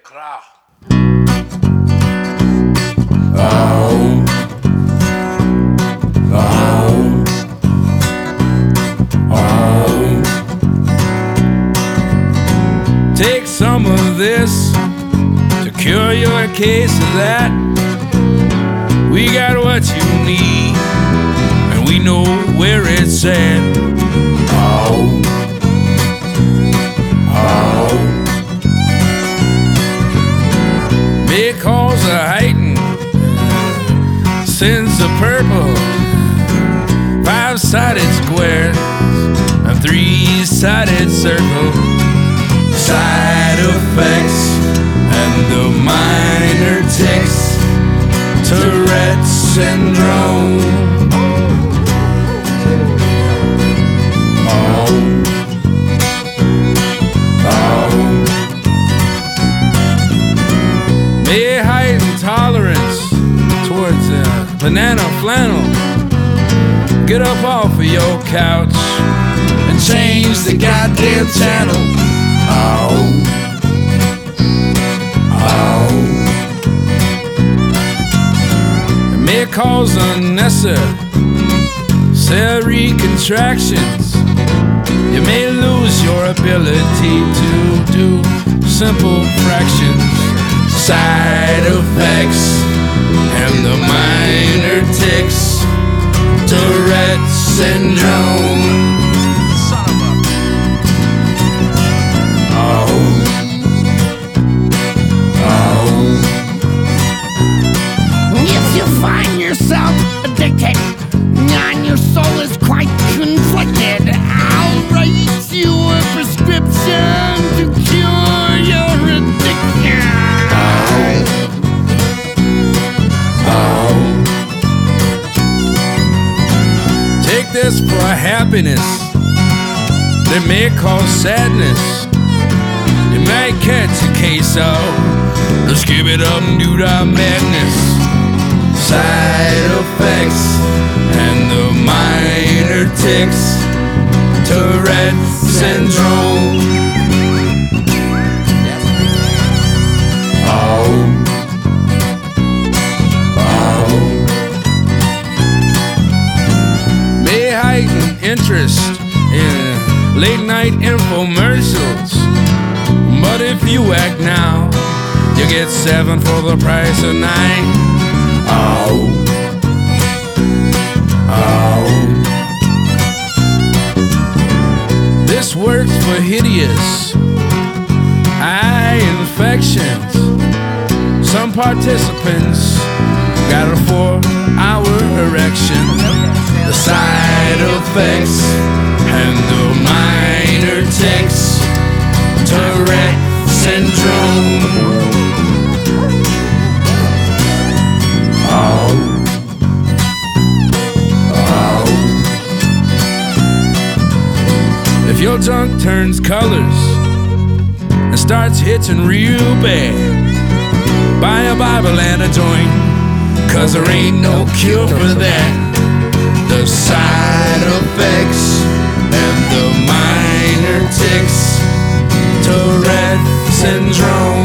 Krah. Oh. Oh. Oh. Take some of this to cure your case of that. We got what you need, and we know where it's at. Oh. Oh. May cause a heightened sense of purple, five-sided squares and three-sided circle, side effects and the minor tics, Tourette's syndrome. Oh. Oh. May heighten tolerance towards banana flannel. Get up off of your couch and change the goddamn channel. Oh. Oh. It may cause unnecessary contractions. You may lose your ability to do simple fractions. Side effects and the minor tics, Tourette's syndrome. Oh. Oh. If you find yourself addicted and your soul is quite conflicted, I'll write you a prescription to cure your addiction. Oh. Take this for happiness that may cause sadness. You might catch a case of the skip-it-up-and-do-da madness. Side effects and the minor tics, Tourette's syndrome. Oh. May heighten interest in late-night infomercials. But if you act now, you get 7 for the price of 9. Oh. Oh. This works for hideous eye infections. Some participants got a 4-hour erection. The side effects and the minor tics, Tourette's syndrome. Oh. Oh. If your junk turns colors and starts hitching real bad, buy a Bible and a joint, 'cause there ain't no cure for that. The side effects and the minor tics, Tourette's syndrome.